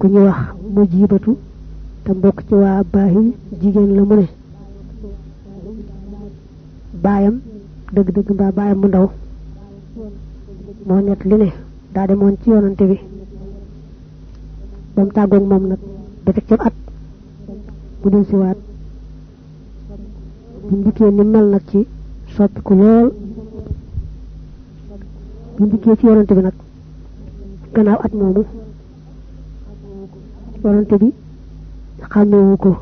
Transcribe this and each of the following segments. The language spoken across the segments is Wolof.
ku ñu wax Mujibatu te mbokk ci waa Baahin jigéen la mu ne baayam dëgg-dëgg mbaa baayam mu ndaw moo net li ne daa demoon ci yonante bi bam tàggoog moom nag ba teg ci at mu del si waat bi ndikkee ni mel nag ci soppiku lool bi ndikkee ci yonante bi nag gannaaw at moomu yonante bi xàmmewu ko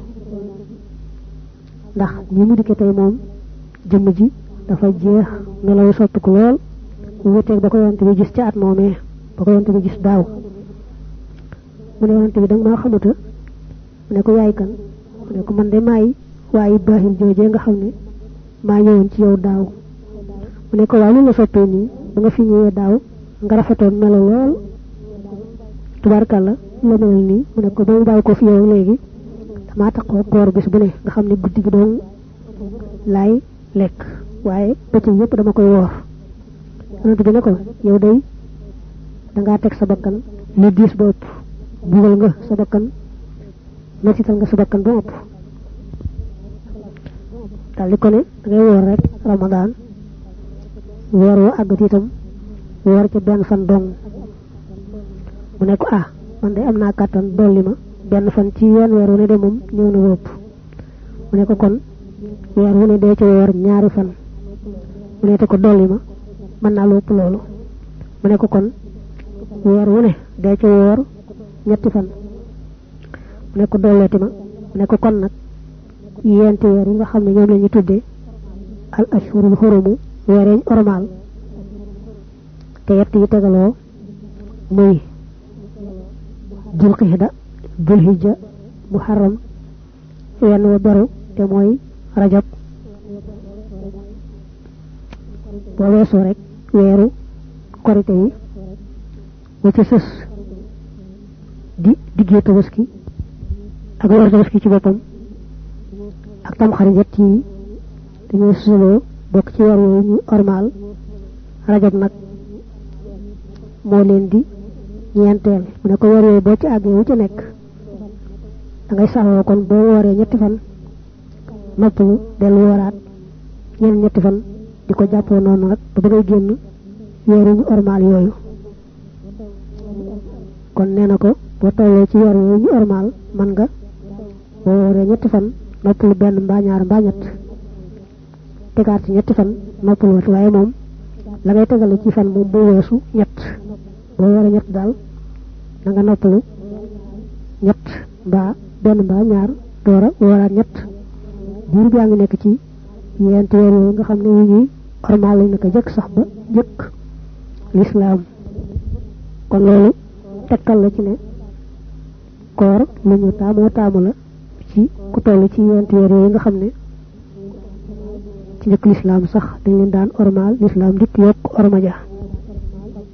ndax ñi mu dikkee tey moom jëmm ji dafa jeex melaw soppiku lool wuteeg ba ko yonante bi gis ci at moomee ba ko yonante bi gis daaw mu ne yonante bi danga maa xamuta mu ne ko yaay kan mu ne ko man de maay waaye Baahin joojee nga xam ne maa ñëwoon ci yow daaw mu ne ko waaye lu la soppee nii ba nga fi ñëwee daaw nga rafetoon melo lool tubaarkàlla la mel nii mu ne ko ba mu bàyyi ko fi yow léegi damaa taxoo koor bis bu ne nga xam ne guddi gi doon laay lekk waaye bëccëg yëpp dama koy woor yonent bi ne ko yow day dangaa teg sa bakkan lu diis ba ëpp bugal nga sa bakkan mettital nga sa bakkan ba ëpp dal li ko ne dangay woor rek Ramadan weer woo àggat itam woor ca benn fan dong mu ne ko man day am naa kàttan dolli ma benn fan ci yoon weer wu ne de moom ñëw na wëpp mu ne ko kon weer wu ne dee ca woor ñaari fan mu ne te ko dolli ma mën naa lopp loolu mu ne ko kon weer wu ne dee ca woor ñetti fan mu ne ko dolleeti ma mu ne ko kon nag yenti weer yi nga xam ne ñoom la ñu tuddee al ashhurul hurumu weereñ ormal te yett yi tegaloo muy dul qixda dul hijja muharram wenn wa beru te mooy rajab boo weesoo rek weeru korite yi wa ca sës di diggee tabaski ak weeru tabaski ci boppam ak tam xarit yett yi dañoo sësaloo bokk ci weer yooyu ñu ormal rajab nag moo leen di ñeenteel mu ne ko weer yooyu boo ci àggee wu ci nekk da ngay saxoo kon boo wooree ñetti fan noppalu dellu wooraat ñeneen ñetti fan di ko jàppoo noonu nag ba ngay génn weeru ñu ormal yooyu kon nee na ko boo tollee ci weer yooyu ñu ormal man nga boo wooree ñetti fan noppalu benn mbaa ñaar mbaa ñett tegaat ci ñetti fan noppalu wat waaye moom la ngay tegale ci fan moom boo weesu ñett boo wooree ñett daal na nga noppalu ñett mbaa benn mbaa ñaar doora wooraat ñett diir bi yaa ngi nekk ci yent weer yooyu nga xam ne wu ñuy ormal lañ naka jëkk sax ba jëkk lislaam kon loolu tekkal la ci ne koor lu ñu taamu la ci ku toll ci yent weer yooyu nga xam ne ci jëkk lislaam sax dañ leen daan ormal lislaam dikk yokk orma ja